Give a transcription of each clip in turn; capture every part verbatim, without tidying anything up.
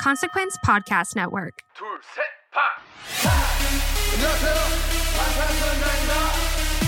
Consequence Podcast Network. 둘, 셋, 파! 안녕하세요. 방탄소년단입니다.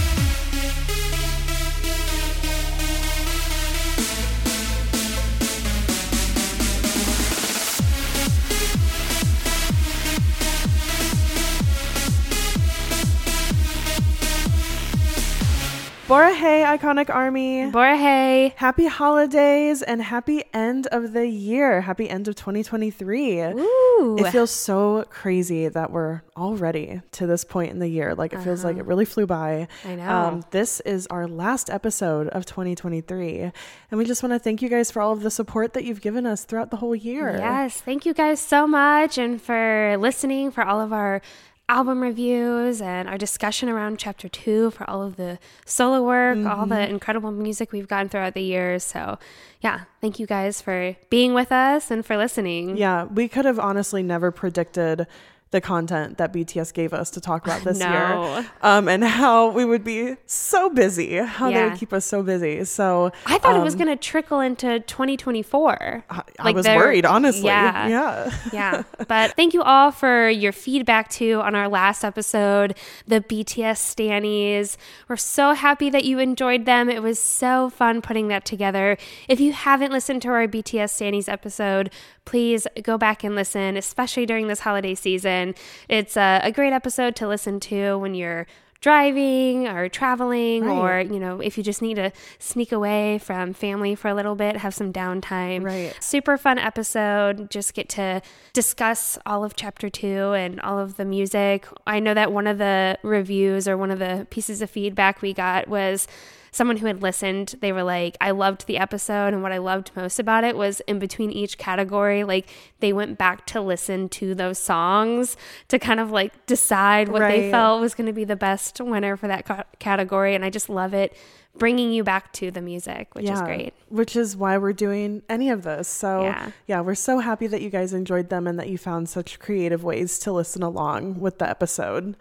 Borahae, Iconic Army. Borahae. Happy holidays and happy end of the year. Happy end of twenty twenty-three. Ooh. It feels so crazy that we're already to this point in the year. Like it uh-huh. feels like it really flew by. I know. Um, this is our last episode of twenty twenty-three. And we just want to thank you guys for all of the support that you've given us throughout the whole year. Yes. Thank you guys so much. And for listening, for all of our album reviews and our discussion around chapter two, for all of the solo work, mm-hmm. all the incredible music we've gotten throughout the years. So yeah, thank you guys for being with us and for listening. Yeah, we could have honestly never predicted the content that B T S gave us to talk about this no. year, um, and how we would be so busy, how yeah. they would keep us so busy. So I thought um, it was going to trickle into twenty twenty-four. I, I like was worried, honestly. Yeah. Yeah. yeah. But thank you all for your feedback too on our last episode, the B T S Stannies. We're so happy that you enjoyed them. It was so fun putting that together. If you haven't listened to our B T S Stannies episode, please go back and listen, especially during this holiday season. It's a, a great episode to listen to when you're driving or traveling, right. or, you know, if you just need to sneak away from family for a little bit, have some downtime. Right. Super fun episode. Just get to discuss all of chapter two and all of the music. I know that one of the reviews or one of the pieces of feedback we got was someone who had listened. They were like, I loved the episode, and what I loved most about it was in between each category, like they went back to listen to those songs to kind of like decide what right. they felt was going to be the best winner for that ca- category. And I just love it bringing you back to the music, which yeah, is great. Which is why we're doing any of this. So yeah. yeah, we're so happy that you guys enjoyed them and that you found such creative ways to listen along with the episode.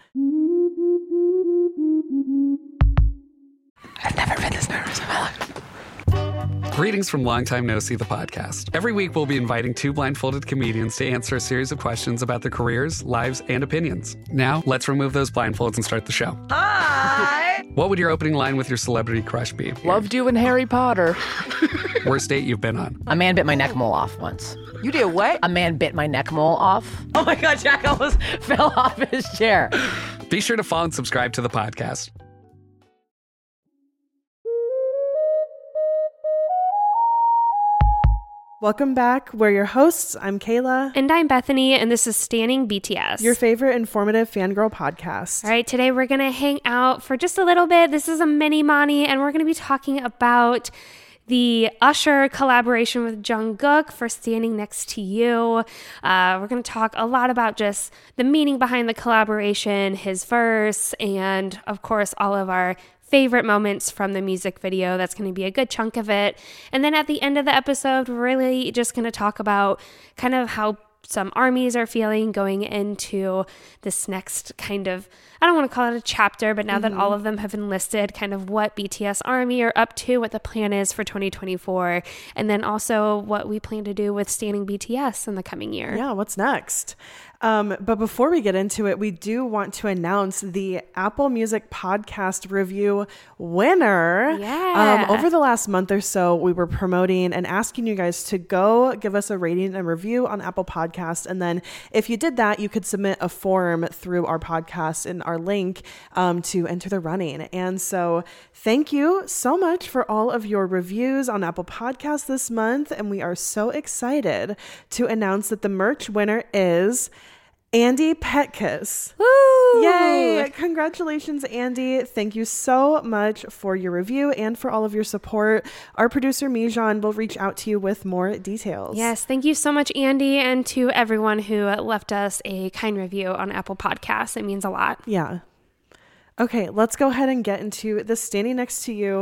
I've never been this nervous in my life. Greetings from Long Time No See, the podcast. Every week, we'll be inviting two blindfolded comedians to answer a series of questions about their careers, lives, and opinions. Now, let's remove those blindfolds and start the show. Hi! What would your opening line with your celebrity crush be? Loved you in Harry Potter. Worst date you've been on? A man bit my neck mole off once. You did what? A man bit my neck mole off. Oh my God, Jack almost fell off his chair. Be sure to follow and subscribe to the podcast. Welcome back. We're your hosts. I'm Kayla. And I'm Bethany, and this is Standing B T S, your favorite informative fangirl podcast. All right, today we're going to hang out for just a little bit. This is a mini Mani, and we're going to be talking about the Usher collaboration with Jungkook for Standing Next to You. Uh, we're going to talk a lot about just the meaning behind the collaboration, his verse, and of course, all of our favorite moments from the music video. That's going to be a good chunk of it. And then at the end of the episode, we're really just going to talk about kind of how some armies are feeling going into this next kind of, I don't want to call it a chapter, but now mm-hmm. that all of them have enlisted, kind of what B T S Army are up to, what the plan is for twenty twenty-four, and then also what we plan to do with Standing B T S in the coming year. Yeah, what's next? Um, but before we get into it, we do want to announce the Apple Music Podcast Review winner. Yeah. Um, over the last month or so, we were promoting and asking you guys to go give us a rating and review on Apple Podcasts. And then if you did that, you could submit a form through our podcast in our link um, to enter the running. And so thank you so much for all of your reviews on Apple Podcasts this month. And we are so excited to announce that the merch winner is Andy Petkiss. Woo! Yay! Congratulations, Andy. Thank you so much for your review and for all of your support. Our producer, Mijan, will reach out to you with more details. Yes, thank you so much, Andy, and to everyone who left us a kind review on Apple Podcasts. It means a lot. Yeah. Okay, let's go ahead and get into the Standing Next to You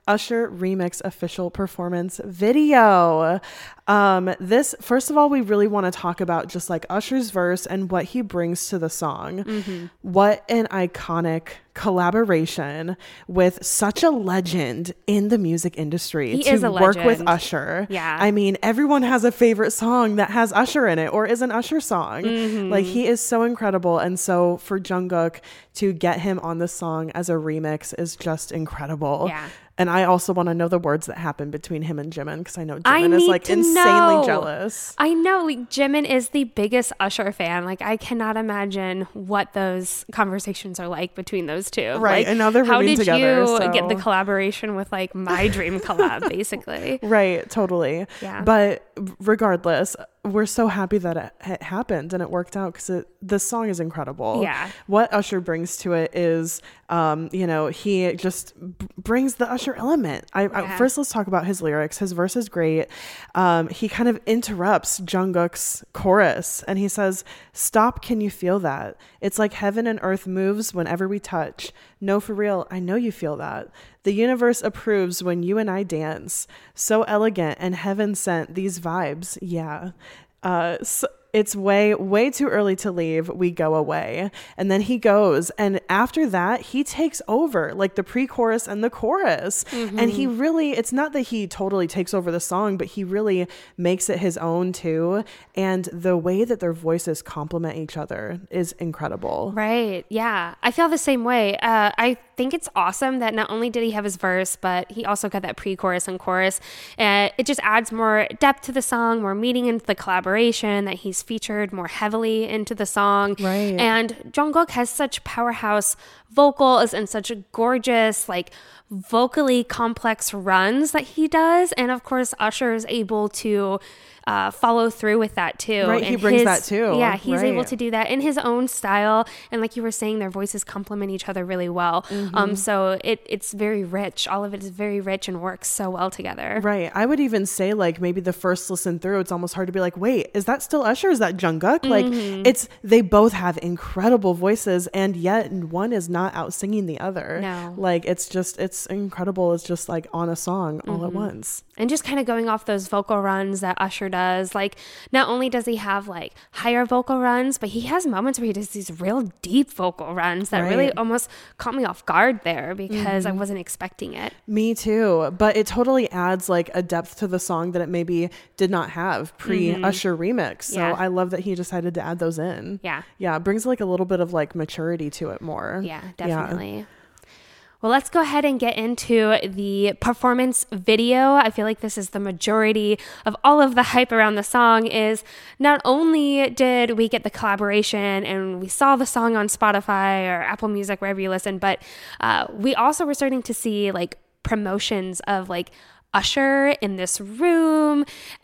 Usher Remix official performance video. Um, this, first of all, we really want to talk about just like Usher's verse and what he brings to the song. Mm-hmm. What an iconic collaboration with such a legend in the music industry he to is a work with legend. Usher. Yeah. I mean, everyone has a favorite song that has Usher in it or is an Usher song. Mm-hmm. Like, he is so incredible. And so for Jungkook to get him on the song as a remix is just incredible. Yeah. And I also want to know the words that happen between him and Jimin, because I know I Jimin is need like to insanely know. jealous. I know, like Jimin is the biggest Usher fan. Like, I cannot imagine what those conversations are like between those two. Right, Like, and now they're how rooming did together, you so- get the collaboration with like my dream collab, basically? Right, totally. Yeah. But regardless, we're so happy that it, it happened and it worked out, because the song is incredible. Yeah. What Usher brings to it is, um, you know, he just b- brings the Usher element. I, Yeah. I first let's talk about his lyrics. His verse is great. Um, he kind of interrupts Jungkook's chorus and he says, "Stop, can you feel that? It's like heaven and earth moves whenever we touch. No, for real, I know you feel that. The universe approves when you and I dance. So elegant and heaven sent these vibes. Yeah. Uh, so it's way, way too early to leave. We go away." And then he goes. And after that, he takes over like the pre-chorus and the chorus. Mm-hmm. And he really, it's not that he totally takes over the song, but he really makes it his own too. And the way that their voices complement each other is incredible. Right. Yeah. I feel the same way. Uh, I think it's awesome that not only did he have his verse, but he also got that pre-chorus and chorus. Uh, it just adds more depth to the song, more meaning into the collaboration, that he's featured more heavily into the song. Right. And Jungkook has such powerhouse vocals and such gorgeous, like, vocally complex runs that he does. And of course, Usher is able to uh, follow through with that too. Right, And he brings his- that too. Yeah, he's able Right. to do that in his own style. And like you were saying, their voices complement each other really well. Mm-hmm. Um, so it it's very rich. All of it is very rich and works so well together. Right. I would even say like maybe the first listen through, it's almost hard to be like, wait, is that still Usher? Is that Jungkook? Mm-hmm. Like it's, they both have incredible voices and yet one is not out singing the other. No. Like it's just, it's incredible. It's just like on a song all Mm-hmm. at once. And just kind of going off those vocal runs that Usher does, like not only does he have like higher vocal runs, but he has moments where he does these real deep vocal runs that really Right. almost caught me off guard there because I wasn't expecting it. Me too. But it totally adds like a depth to the song that it maybe did not have pre Usher remix. So Yeah. I love that he decided to add those in. Yeah. Yeah. It brings like a little bit of like maturity to it more. Yeah, definitely. Well, let's go ahead and get into the performance video. I feel like this is the majority of all of the hype around the song. Is not only did we get the collaboration and we saw the song on Spotify or Apple Music, wherever you listen, but uh, we also were starting to see like promotions of like Usher in this room.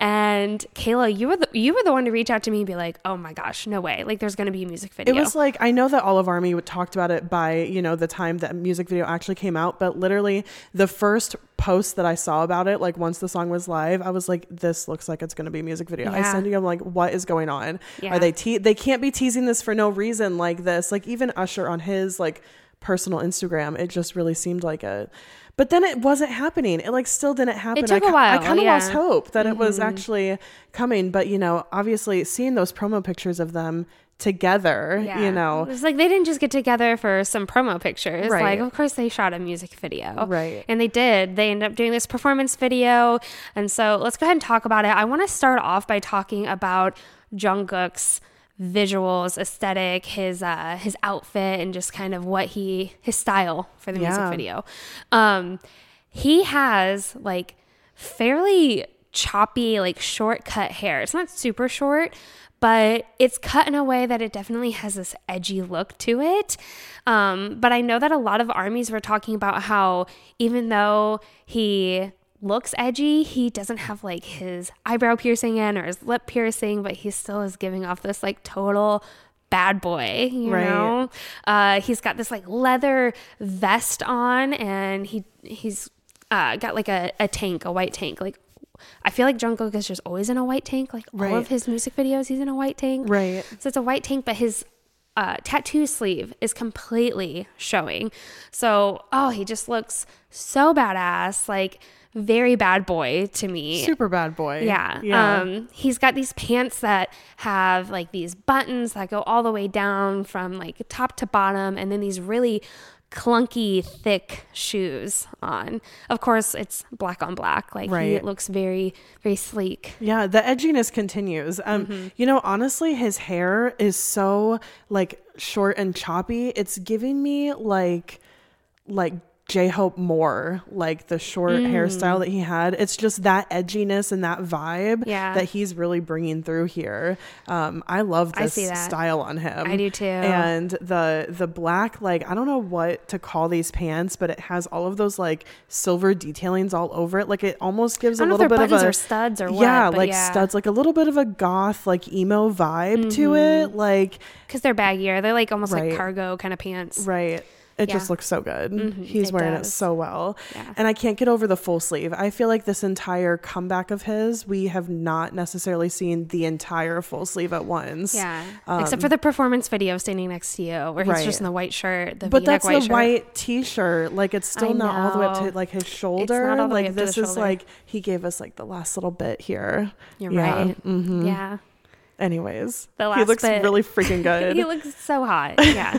And Kayla, you were the you were the one to reach out to me and be like, oh my gosh, no way, like there's gonna be a music video. It was like, I know that Olive Army talked about it by, you know, the time that music video actually came out, but literally the first post that I saw about it, like once the song was live, I was like, this looks like it's going to be a music video. I Yeah. sent you, I'm like, what is going on? Yeah. Are they, te- they can't be teasing this for no reason like this. Like even Usher on his like personal Instagram, it just really seemed like a, but then it wasn't happening. It like still didn't happen. It took I, a while, I kind of yeah. lost hope that it was actually coming, but you know, obviously seeing those promo pictures of them together, Yeah. you know, It's like they didn't just get together for some promo pictures. Right. Like, of course, they shot a music video. Right. And they did. They ended up doing this performance video. And so let's go ahead and talk about it. I want to start off by talking about Jungkook's visuals, aesthetic, his uh, his outfit, and just kind of what he, his style for the music Yeah. video. Um, he has like fairly choppy, like shortcut hair. It's not super short, but it's cut in a way that it definitely has this edgy look to it. Um, but I know that a lot of armies were talking about how even though he looks edgy, he doesn't have like his eyebrow piercing in or his lip piercing, but he still is giving off this like total bad boy, you Right. know? Uh, he's got this like leather vest on, and he he's uh, got like a, a tank, a white tank. Like, I feel like Jungkook is just always in a white tank. Like all Right. of his music videos, he's in a white tank. Right. So it's a white tank, but his uh, tattoo sleeve is completely showing. So, oh, he just looks so badass, like very bad boy to me. Super bad boy. Yeah. Yeah. Um, he's got these pants that have like these buttons that go all the way down from like top to bottom, and then these really clunky, thick shoes on. Of course, it's black on black. Like Right. he looks very, very sleek. Yeah, the edginess continues. Um, Mm-hmm. you know, honestly, his hair is so like short and choppy. It's giving me like, like J-Hope Moore, like the short Mm. hairstyle that he had. It's just that edginess and that vibe Yeah. that he's really bringing through here. Um, I love I this see that. style on him. I do too. And the the black, like I don't know what to call these pants, but it has all of those like silver detailings all over it. Like it almost gives I a don't know little if bit they're of buttons a or studs or what, yeah, but like yeah. studs, like a little bit of a goth, like emo vibe to Mm-hmm. it. Like Because they're baggier. They're like almost Right. like cargo kind of pants. right. It Yeah. just looks so good. Mhm, He's it wearing it does. so well. Yeah. And I can't get over the full sleeve. I feel like this entire comeback of his, we have not necessarily seen the entire full sleeve at once. Yeah. Um, Except for the performance video standing next to you where he's Right. just in the white shirt, the But V-neck that's white the shirt. white t-shirt. Like it's still I not all the way up know. to like his shoulder. not all the way like up to the this is shoulder. like he gave us like the last little bit here. You're Yeah. right. Mhm. Yeah. Anyways, The he last looks bit. really freaking good. He looks so hot. Yeah.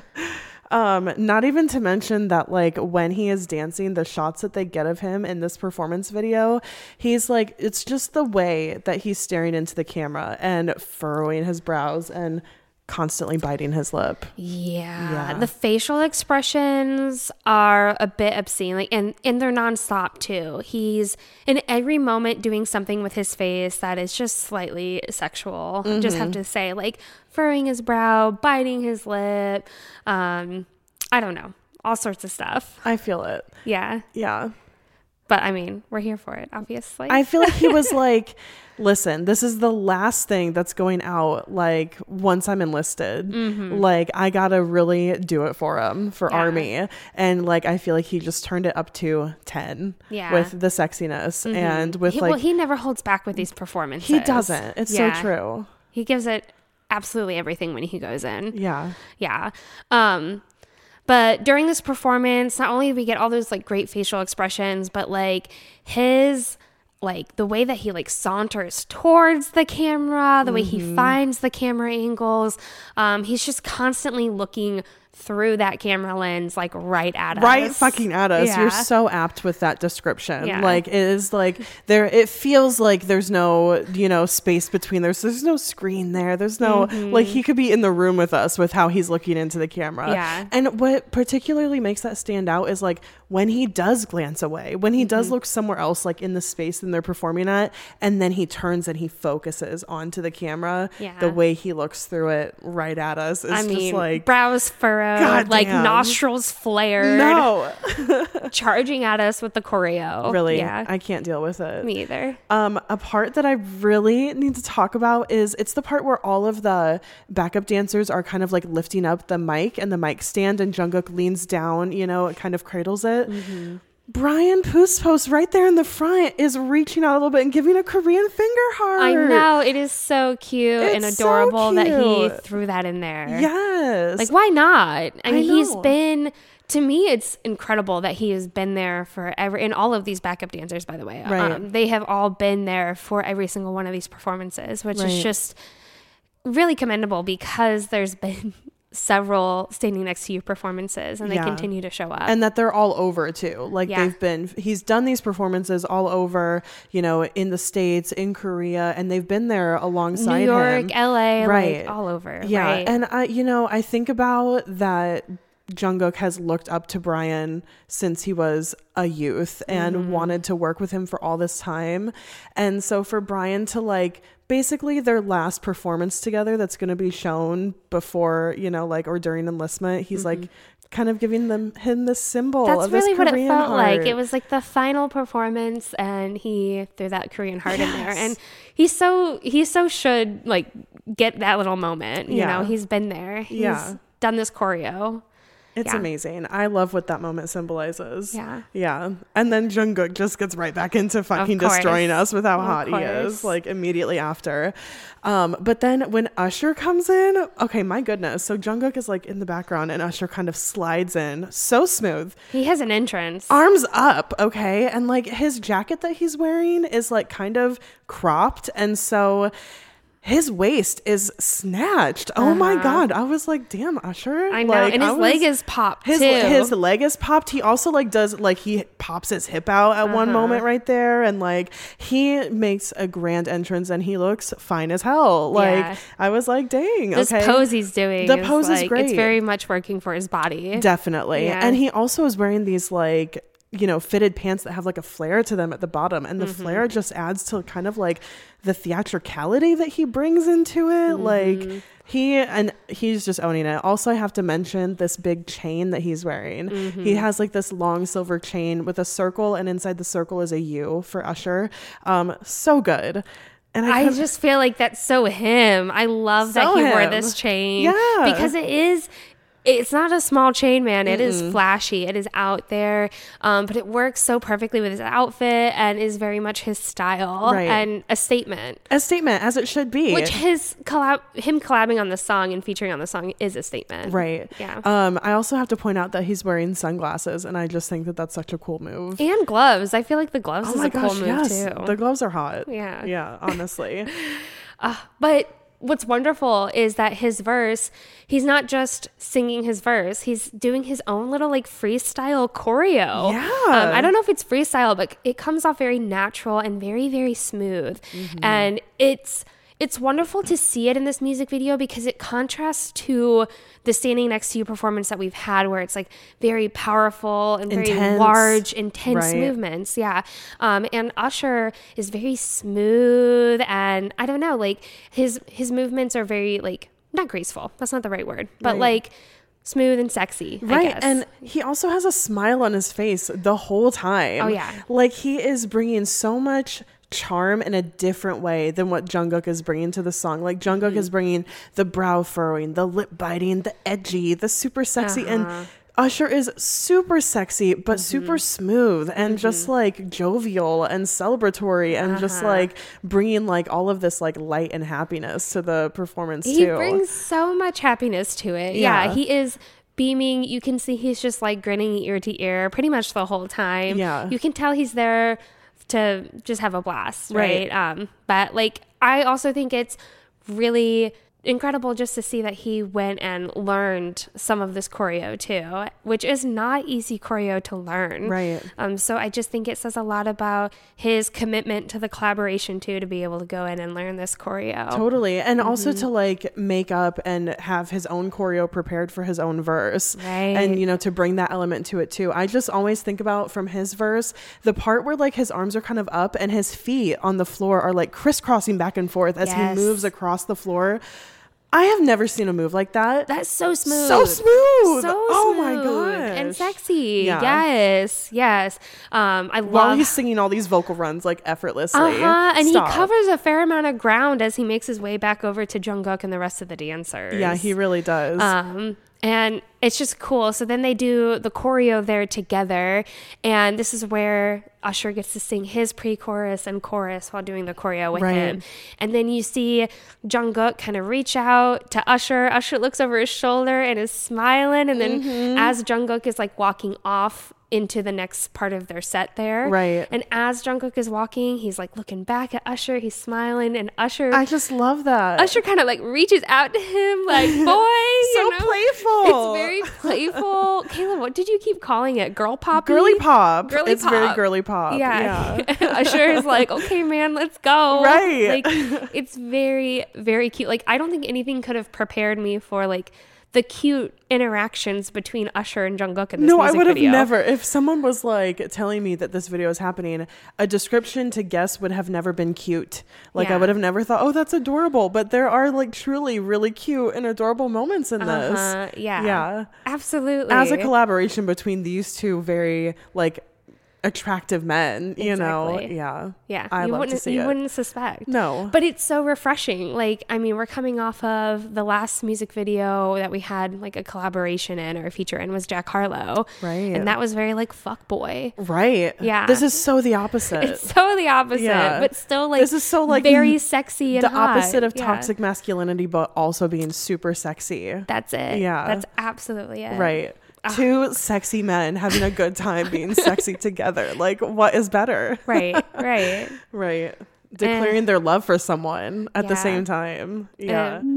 Um, not even to mention that like when he is dancing, the shots that they get of him in this performance video, he's like, it's just the way that he's staring into the camera and furrowing his brows and constantly biting his lip. Yeah. Yeah. The facial expressions are a bit obscene. Like and, and they're nonstop too. He's in every moment doing something with his face that is just slightly sexual. I just have to say, like furrowing his brow, biting his lip, um, I don't know. All sorts of stuff. I feel it. Yeah. Yeah. But I mean, we're here for it, obviously. I feel like he was like, listen, this is the last thing that's going out. Like once I'm enlisted, like I gotta really do it for him, for Yeah. Army. And like, I feel like he just turned it up to ten Yeah. with the sexiness and with he, like, well, he never holds back with these performances. he doesn't. It's Yeah. so true. He gives it absolutely everything when he goes in. Yeah. Yeah. Um, but during this performance, not only do we get all those like great facial expressions, but like his like the way that he like saunters towards the camera, the way he finds the camera angles. Um, he's just constantly looking through that camera lens, like right at us. Right fucking at us. Yeah. You're so apt with that description. Yeah. Like it is like there it feels like there's no, you know, space between there's there's no screen there. There's no like he could be in the room with us with how he's looking into the camera. Yeah. And what particularly makes that stand out is like when he does glance away, when he does look somewhere else, like in the space that they're performing at, and then he turns and he focuses onto the camera, Yeah. the way he looks through it right at us is I just mean, like brows furrowed, like Goddamn. nostrils flared, no. charging at us with the choreo. Really, Yeah. I can't deal with it. Me either. Um, a part that I really need to talk about is it's the part where all of the backup dancers are kind of like lifting up the mic and the mic stand, and Jungkook leans down, you know, it kind of cradles it. Mm-hmm. Brian Puspos right there in the front is reaching out a little bit and giving a Korean finger heart. I know. It is so cute and It's so adorable that he cute. threw that in there. Yes. Like, why not? I mean, he's know. been, to me, it's incredible that he has been there for every, and all of these backup dancers, by the way. Right. Um, they have all been there for every single one of these performances, which Right. is just really commendable because there's been several standing next to you performances and they Yeah. continue to show up. and that they're all over too. Like Yeah. they've been, he's done these performances all over, you know, in the States, in Korea, and they've been there alongside New York, him. L A, Right. like all over. Yeah. Right? And I, you know, I think about that Jungkook has looked up to Brian since he was a youth and Mm-hmm. wanted to work with him for all this time. And so for Brian to like, basically their last performance together that's going to be shown before, you know, like, or during enlistment, he's like kind of giving them him the symbol That's of this really what it Korean felt like. heart. It was like the final performance, and he threw that Korean heart in there. And he's so he so should like get that little moment. You Yeah. know, he's been there. He's Yeah. done this choreo. It's Yeah. amazing. I love what that moment symbolizes. Yeah. Yeah. And then Jungkook just gets right back into fucking course. destroying us with how Of hot he is, course. like immediately after. Um, but then when Usher comes in, okay, my goodness. So Jungkook is like in the background and Usher kind of slides in. So smooth. He has an entrance. Arms up, okay? And like his jacket that he's wearing is like kind of cropped. And so his waist is snatched. Oh my Uh-huh. God. I was like, damn, Usher. I know. Like, and his I was- leg is popped his too. his leg is popped. He also like does like he pops his hip out at one Uh-huh. moment right there, and like he makes a grand entrance and he looks fine as hell. Like Yeah. I was like, dang, This okay. pose he's doing. The pose is like, great. It's very much working for his body. Definitely. Yeah. And he also is wearing these like, you know, fitted pants that have like a flare to them at the bottom. And the Mm-hmm. flare just adds to kind of like the theatricality that he brings into it. Mm-hmm. Like he, and he's just owning it. Also, I have to mention this big chain that he's wearing. Mm-hmm. He has like this long silver chain with a circle, and inside the circle is a U for Usher. Um, so good. And I, I couldn't- just feel like that's so him. I love that So he wore him. this chain. Yeah. Because it is, it's not a small chain, man. It is flashy. It is out there. Um, but it works so perfectly with his outfit and is very much his style Right. and a statement. a statement, as it should be. Which his collab, him collabing on the song and featuring on the song is a statement. Right. Yeah. Um, I also have to point out that he's wearing sunglasses, and I just think that that's such a cool move. And gloves. I feel like the gloves Oh is my a cool gosh, move yes. too. The gloves are hot. Yeah. Yeah, honestly. But what's wonderful is that his verse, he's not just singing his verse, he's doing his own little like freestyle choreo. Yeah. Um, I don't know if it's freestyle, but it comes off very natural and very, very smooth. And it's it's wonderful to see it in this music video because it contrasts to the Standing Next to You performance that we've had where it's like very powerful and very Intense. large, intense Right. movements. Yeah. Um, and Usher is very smooth and I don't know, like his his movements are very like not graceful. That's not the right word, but Right. like smooth and sexy. I Right. guess. And he also has a smile on his face the whole time. Oh, yeah. Like he is bringing so much charm in a different way than what Jungkook is bringing to the song. Like Jungkook Mm-hmm. is bringing the brow furrowing, the lip biting, the edgy, the super sexy. Uh-huh. And Usher is super sexy, but Mm-hmm. super smooth and just like jovial and celebratory and just Uh-huh. like bringing like all of this like light and happiness to the performance he too. brings so much happiness to it. Yeah. Yeah. He is beaming. You can see he's just like grinning ear to ear pretty much the whole time. Yeah. You can tell he's there to just have a blast. Right. Right. Um, but like, I also think it's really incredible just to see that he went and learned some of this choreo too, which is not easy choreo to learn. Right. Um, so I just think it says a lot about his commitment to the collaboration too, to be able to go in and learn this choreo. Totally. And also Mm-hmm. to like make up and have his own choreo prepared for his own verse. Right. And, you know, to bring that element to it too. I just always think about from his verse, the part where like his arms are kind of up and his feet on the floor are like crisscrossing back and forth as Yes. he moves across the floor. I have never seen a move like that. That's so smooth. So smooth. So Oh my smooth gosh. and sexy. Yeah. Yes, yes. Um, I While love. he's singing all these vocal runs like effortlessly. Uh huh. And Stop. he covers a fair amount of ground as he makes his way back over to Jungkook and the rest of the dancers. Yeah, he really does. Um, and it's just cool. So then they do the choreo there together, and this is where Usher gets to sing his pre-chorus and chorus while doing the choreo with Right. him. And then you see Jungkook kind of reach out to Usher. Usher looks over his shoulder and is smiling, and then Mm-hmm. as Jungkook is like walking off into the next part of their set there, Right. and as Jungkook is walking, he's like looking back at Usher, he's smiling, and Usher I just love that. Usher kind of like reaches out to him like, boy, So you know? playful. It's very playful. Kayla, what did you keep calling it? Girl pop? Girly pop. Girly it's very pop. girly pop. Yeah. Yeah. Usher is like, okay, man, let's go. Right. Like, it's very, very cute. Like, I don't think anything could have prepared me for like the cute interactions between Usher and Jungkook in this No, I music would have video. never. If someone was like telling me that this video is happening, a description to guess would have never been cute. Like I Yeah. would have never thought, oh, that's adorable. But there are like truly really cute and adorable moments in this. Uh-huh. Yeah. Yeah. Absolutely. As a collaboration between these two very like attractive men, you know? Exactly. Yeah. Yeah. I you love wouldn't to see you it. wouldn't suspect. No. But it's so refreshing. Like, I mean, we're coming off of the last music video that we had like a collaboration in or a feature in was Jack Harlow. Right. And that was very like fuck boy. Right. Yeah. This is so the opposite. It's so the opposite, Yeah. but still like This is so like very n- sexy and the hot. opposite of Yeah. toxic masculinity, but also being super sexy. That's it. Yeah. That's absolutely it. Right. Two sexy men having a good time being sexy together. Like, what is better? Right. Right. Right. Declaring their love for someone at the Yeah. same time. Yeah. Um,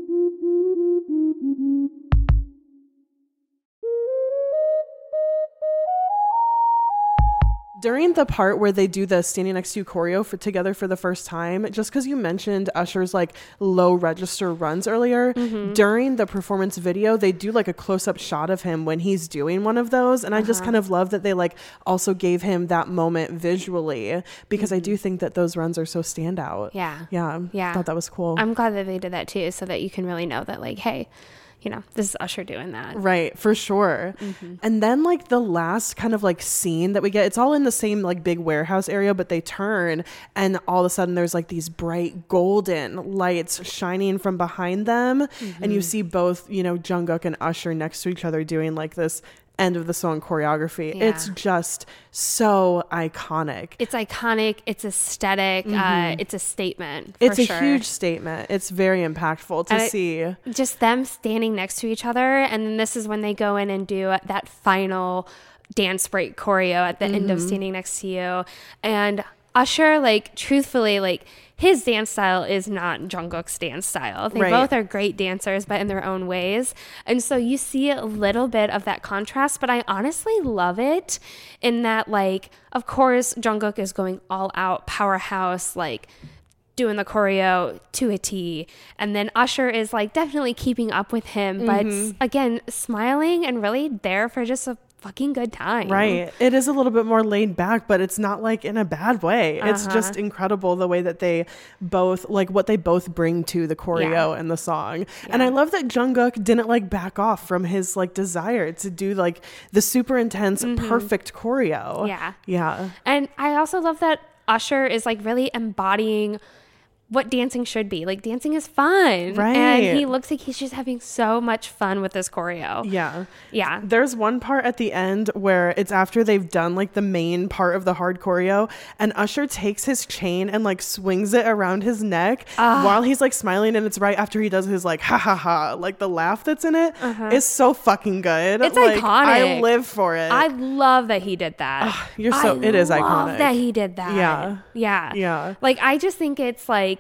During the part where they do the standing next to you choreo for together for the first time, just because you mentioned Usher's like low register runs earlier, mm-hmm. during the performance video, they do like a close up shot of him when he's doing one of those. And I just Uh-huh. kind of love that they like also gave him that moment visually, because I do think that those runs are so standout. Yeah. Yeah. Yeah. Thought that was cool. I'm glad that they did that too, so that you can really know that like, hey, you know, this is Usher doing that. Right, for sure. Mm-hmm. And then like the last kind of like scene that we get, it's all in the same like big warehouse area, but they turn and all of a sudden there's like these bright golden lights shining from behind them. Mm-hmm. And you see both, you know, Jungkook and Usher next to each other doing like this end of the song choreography. Yeah. It's just so iconic. It's iconic. It's aesthetic. Uh, it's a statement. For It's a sure. huge statement. It's very impactful to And I- see. Just them standing next to each other, and then this is when they go in and do that final dance break choreo at the end of Mm-hmm. Standing Next to You. And Usher, like, truthfully, like, his dance style is not Jungkook's dance style. They Right. both are great dancers, but in their own ways. And so you see a little bit of that contrast, but I honestly love it in that, like, of course, Jungkook is going all out powerhouse, like, doing the choreo to a T. And then Usher is, like, definitely keeping up with him, but, again, smiling and really there for just a fucking good time. Right. It is a little bit more laid back, but it's not like in a bad way. It's Uh-huh. just incredible the way that they both, like what they both bring to the choreo Yeah. and the song. And I love that Jungkook didn't like back off from his like desire to do like the super intense, perfect choreo. Yeah. Yeah. And I also love that Usher is, like, really embodying what dancing should be. Like, dancing is fun. Right. And he looks like he's just having so much fun with this choreo. Yeah. Yeah. There's one part at the end where it's after they've done like the main part of the hard choreo, and Usher takes his chain and like swings it around his neck while he's like smiling, and it's right after he does his like ha ha ha, like the laugh that's in it is so fucking good. It's like, iconic. I live for it. I love that he did that. you're so- I it is love iconic. that he did that. Yeah. Yeah. Yeah. Like, I just think it's like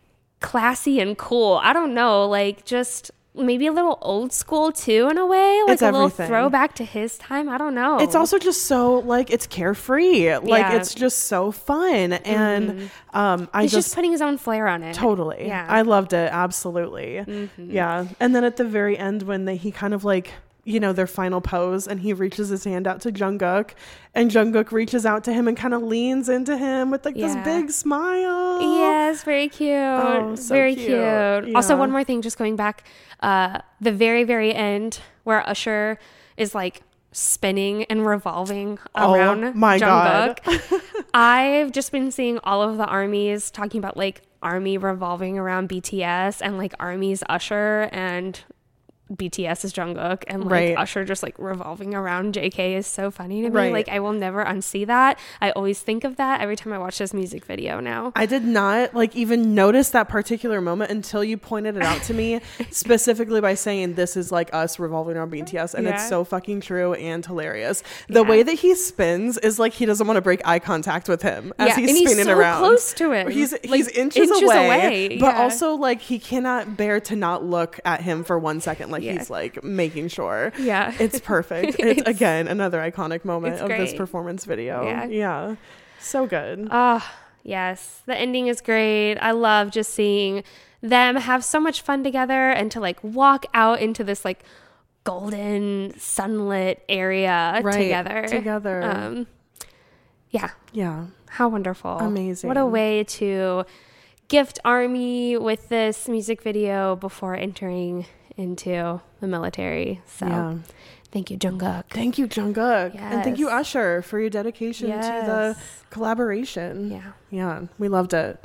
classy and cool. I don't know, like, just maybe a little old school too in a way, like It's a little everything. throwback to his time. I don't know. It's also just so like it's carefree. Like Yeah. it's just so fun. And um I he's just, just putting his own flair on it. Totally. Yeah. I loved it. Absolutely. Yeah. And then at the very end, when they, he kind of like, you know, their final pose and he reaches his hand out to Jungkook and Jungkook reaches out to him and kind of leans into him with like Yeah. this big smile. Yes, very cute. Oh, so very cute. cute. Also, Yeah. one more thing, just going back, uh, the very, very end where Usher is like spinning and revolving Oh, around my God. Jungkook. I've just been seeing all of the armies talking about like army revolving around B T S and like armies Usher and B T S is Jungkook, and like Right. Usher just like revolving around J K is so funny to me. Right. Like, I will never unsee that. I always think of that every time I watch this music video now. I did not like even notice that particular moment until you pointed it out to me specifically by saying this is like us revolving around B T S, and it's Yeah. so fucking true and hilarious. The Yeah. way that he spins is like he doesn't want to break eye contact with him as Yeah, he's and he's spinning so around. close to him. He's Like, he's inches, inches away, away, but yeah. also like he cannot bear to not look at him for one second. Like Yeah. he's like making sure. Yeah. It's perfect. It's, It's- again another iconic moment it's of this great. performance video. Yeah. Yeah. So good. Oh, yes. The ending is great. I love just seeing them have so much fun together and to like walk out into this like golden sunlit area Right, together. together. Um, yeah. Yeah. How wonderful. Amazing. What a way to gift ARMY with this music video before entering into the military. So Yeah. thank you, Jungkook. Thank you, Jungkook. And thank you, Yes. Usher, for your dedication to the Yes. collaboration. Yeah. Yeah, we loved it.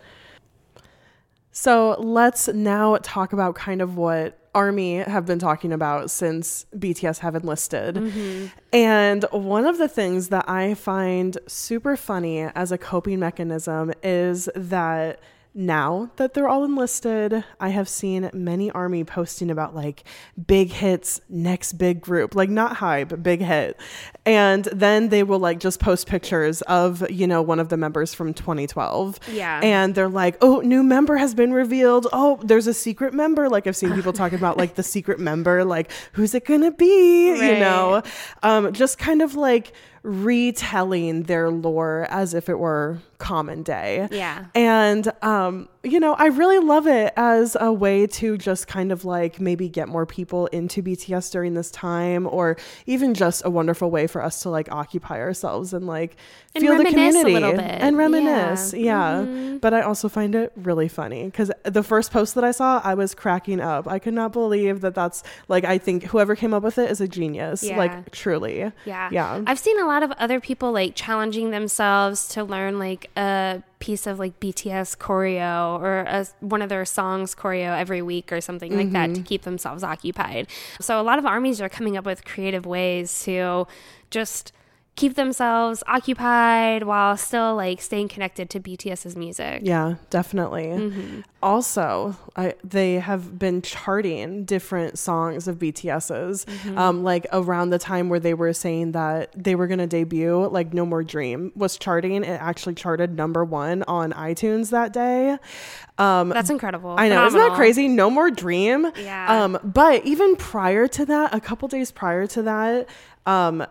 So let's now talk about kind of what ARMY have been talking about since B T S have enlisted. Mm-hmm. And one of the things that I find super funny as a coping mechanism is that now that they're all enlisted, I have seen many ARMY posting about like big hits, next big group, like not hype, big hit. And then they will like just post pictures of, you know, one of the members from twenty twelve. Yeah. And they're like, oh, new member has been revealed. Oh, there's a secret member. Like I've seen people talking about like the secret member, like who's it gonna be? Right. You know, um, just kind of like retelling their lore as if it were common day. Yeah. And, um, you know, I really love it as a way to just kind of like maybe get more people into B T S during this time, or even just a wonderful way for us to like occupy ourselves and like And feel the reminisce a community little bit. and reminisce. Yeah. Yeah. Mhm. But I also find it really funny because the first post that I saw, I was cracking up. I could not believe that that's like, I think whoever came up with it is a genius. Yeah. Like truly. Yeah. Yeah. I've seen a lot of other people like challenging themselves to learn like a piece of like B T S choreo or a, one of their songs choreo every week or something like that to keep themselves occupied. So a lot of armies are coming up with creative ways to just keep themselves occupied while still like staying connected to BTS's music. Yeah, definitely. Mm-hmm. Also, I, they have been charting different songs of BTS's, Mm-hmm. um, like around the time where they were saying that they were going to debut, like No More Dream was charting. It actually charted number one on iTunes that day. Um, That's incredible. I know. Isn't Phenomenal. that crazy? No More Dream. Yeah. Um, but even prior to that, a couple days prior to that, um,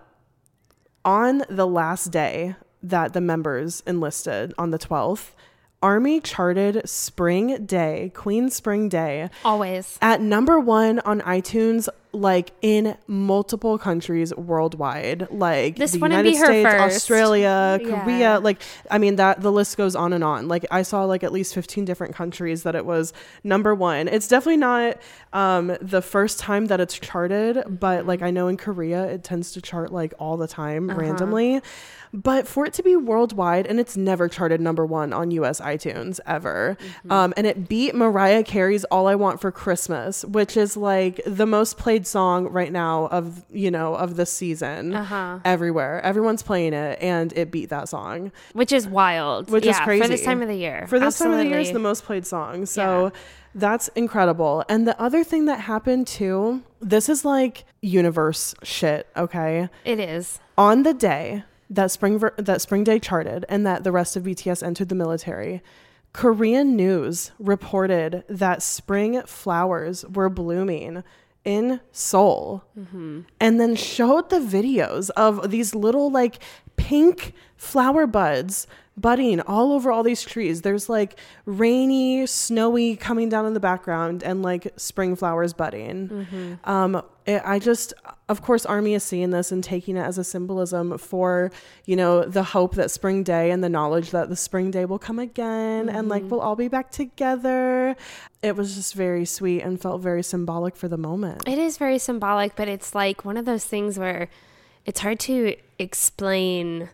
on the last day that the members enlisted on the twelfth, ARMY charted Spring Day, Queen Spring Day, Always. at number one on iTunes, like in multiple countries worldwide, like This the wouldn't United be her States, first. Australia, Yeah. Korea. Like, I mean, that the list goes on and on. Like, I saw like at least fifteen different countries that it was number one. It's definitely not um, the first time that it's charted, but like I know in Korea, it tends to chart like all the time Uh-huh. randomly. But for it to be worldwide, and it's never charted number one on U S iTunes ever. Mm-hmm. Um, and it beat Mariah Carey's All I Want for Christmas, which is like the most played song right now of, you know, of the season Uh-huh. everywhere. Everyone's playing it, and it beat that song, Which is wild. which is Yeah, crazy. for this time of the year. For this time of the year, it's Absolutely. the most played song. So Yeah. that's incredible. And the other thing that happened too, this is like universe shit, okay? It is. On the day that spring ver- that Spring Day charted and that the rest of B T S entered the military, Korean news reported that spring flowers were blooming in Seoul, and then showed the videos of these little like pink flower buds budding all over all these trees. There's like rainy, snowy coming down in the background and like spring flowers budding. Um, it, I just, of course, ARMY is seeing this and taking it as a symbolism for, you know, the hope that Spring Day and the knowledge that the Spring Day will come again and like we'll all be back together. It was just very sweet and felt very symbolic for the moment. It is very symbolic, but it's like one of those things where it's hard to explain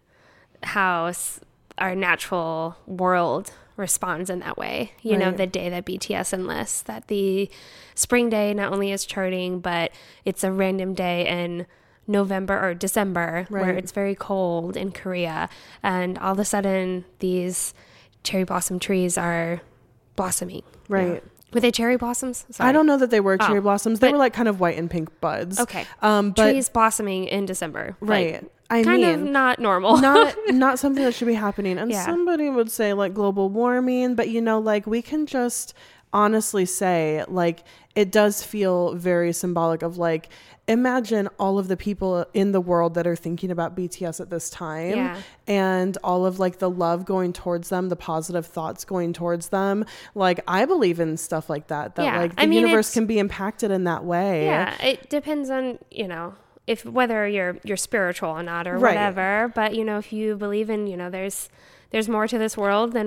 how s- our natural world responds in that way. You know, Right. the day that B T S enlists, that the Spring Day not only is charting, but it's a random day in November or December where Right. it's very cold in Korea. And all of a sudden, these cherry blossom trees are blossoming. Right. Were they cherry blossoms? Sorry. I don't know that they were cherry Oh, blossoms. They but- were like kind of white and pink buds. Okay. Um, but Trees blossoming in December. right. Like, I kind mean, of not normal. not not something that should be happening. And Yeah. somebody would say like global warming, but you know, like we can just honestly say like it does feel very symbolic of like imagine all of the people in the world that are thinking about B T S at this time Yeah. and all of like the love going towards them, the positive thoughts going towards them. Like I believe in stuff like that, that Yeah. like the I mean, universe it's- can be impacted in that way. Yeah, it depends on, you know, if whether you're you're spiritual or not or Right. whatever. But you know, if you believe in, you know, there's there's more to this world than what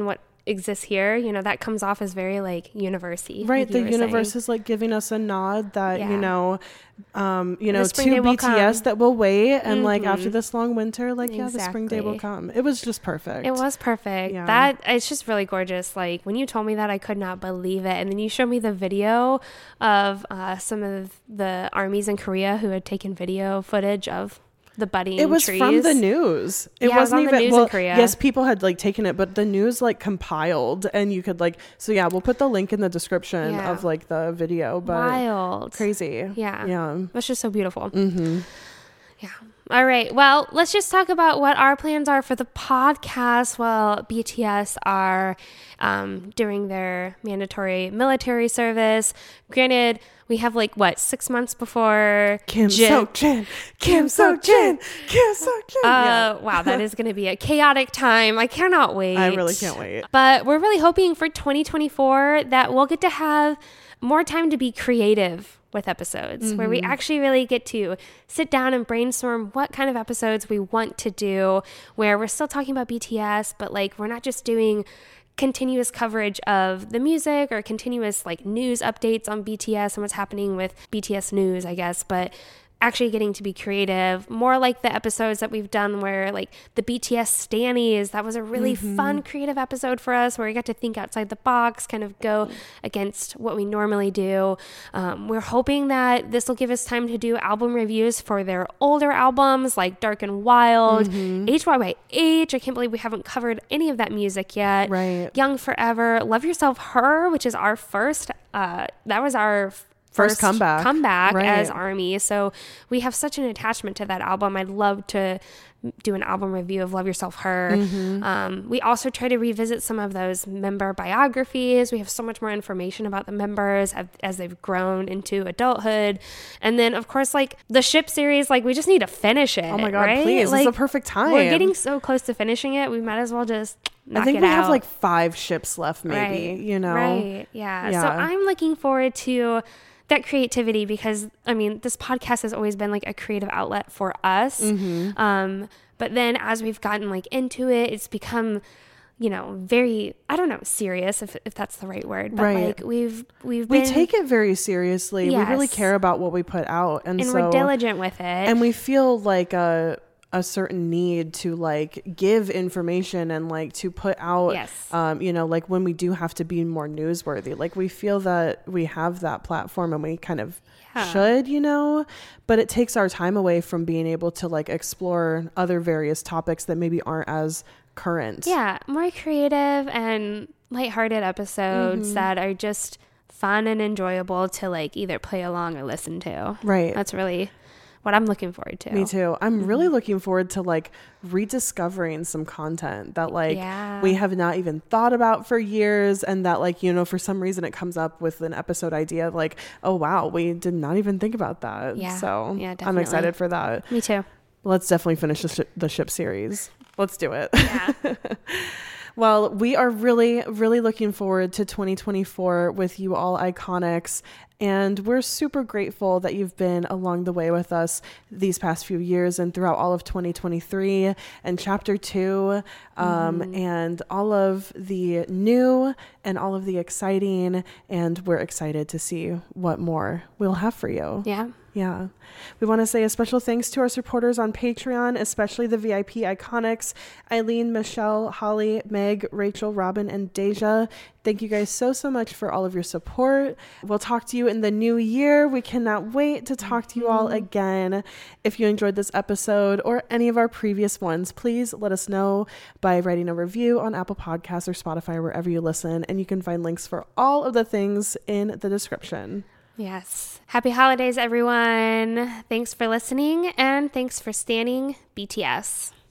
exists here, you know, that comes off as very like university. Right. Like you The were universe saying. is like giving us a nod that, Yeah. you know, um, you The know, spring to day will B T S come. that will wait. And like after Mhm. this long winter, like, yeah, the spring day will Exactly. come. It was just perfect. It was perfect. Yeah. That it's just really gorgeous. Like when you told me that, I could not believe it. And then you showed me the video of uh, some of the armies in Korea who had taken video footage of the budding It was trees. from the news. It Yeah, it was wasn't on the even news in well, Korea. yes, people had like taken it, but the news like compiled and you could like so yeah, we'll put the link in the description Yeah. of like the video, but Wild. crazy. Yeah. Yeah. That's just so beautiful. Mm-hmm. Yeah. All right. Well, let's just talk about what our plans are for the podcast while B T S are um, doing their mandatory military service. Granted, we have like what six months before Kim Jin- Sok-jin, Kim Sok-jin, Kim Sok-jin. Uh, wow, that is going to be a chaotic time. I cannot wait. I really can't wait. But we're really hoping for twenty twenty-four that we'll get to have more time to be creative with episodes, mm-hmm. where we actually really get to sit down and brainstorm what kind of episodes we want to do, where we're still talking about B T S, but like we're not just doing continuous coverage of the music or continuous like news updates on B T S and what's happening with B T S news, I guess, but actually getting to be creative, more like the episodes that we've done where like the B T S Stannies, that was a really mm-hmm. fun creative episode for us where we got to think outside the box, kind of go against what we normally do. Um, we're hoping that this will give us time to do album reviews for their older albums like Dark and Wild, mm-hmm. H Y Y H. I can't believe we haven't covered any of that music yet. Right. Young Forever, Love Yourself Her, which is our first, uh, that was our First, first comeback, comeback right. as ARMY. So we have such an attachment to that album. I'd love to do an album review of Love Yourself Her. Mm-hmm. Um, we also try to revisit some of those member biographies. We have so much more information about the members as, as they've grown into adulthood. And then, of course, like the ship series, like we just need to finish it. Oh my God, right? please. Like, this is the perfect time. We're getting so close to finishing it. We might as well just knock I think it we out. have like five ships left, maybe, right. you know? Right. Yeah. yeah. So I'm looking forward to that creativity because I mean this podcast has always been like a creative outlet for us, mm-hmm. um but then as we've gotten like into it, it's become, you know, very, I don't know, serious if if that's the right word, but right. like we've we've we been, take it very seriously. Yes. We really care about what we put out, and, and so we're diligent with it, and we feel like a a certain need to like give information and like to put out, yes. um, you know, like when we do have to be more newsworthy, like we feel that we have that platform and we kind of yeah. should, you know, but it takes our time away from being able to like explore other various topics that maybe aren't as current. Yeah, more creative and lighthearted episodes mm-hmm. that are just fun and enjoyable to like either play along or listen to. Right. That's really what I'm looking forward to. Me too. I'm mm-hmm. really looking forward to like rediscovering some content that like yeah. we have not even thought about for years, and that like, you know, for some reason it comes up with an episode idea like, oh wow, we did not even think about that. Yeah. So yeah, I'm excited for that. Me too. Let's definitely finish the, sh- the ship series. Let's do it. Yeah. Well, we are really, really looking forward to twenty twenty-four with you all iconics. And we're super grateful that you've been along the way with us these past few years and throughout all of twenty twenty-three and chapter two, um, mm-hmm. and all of the new and all of the exciting. And we're excited to see what more we'll have for you. Yeah. Yeah. We want to say a special thanks to our supporters on Patreon, especially the V I P iconics, Eileen, Michelle, Holly, Meg, Rachel, Robin, and Deja. Thank you guys so, so much for all of your support. We'll talk to you in the new year. We cannot wait to talk to you all again. If you enjoyed this episode or any of our previous ones, please let us know by writing a review on Apple Podcasts or Spotify, or wherever you listen. And you can find links for all of the things in the description. Yes. Happy holidays, everyone. Thanks for listening, and thanks for standing B T S.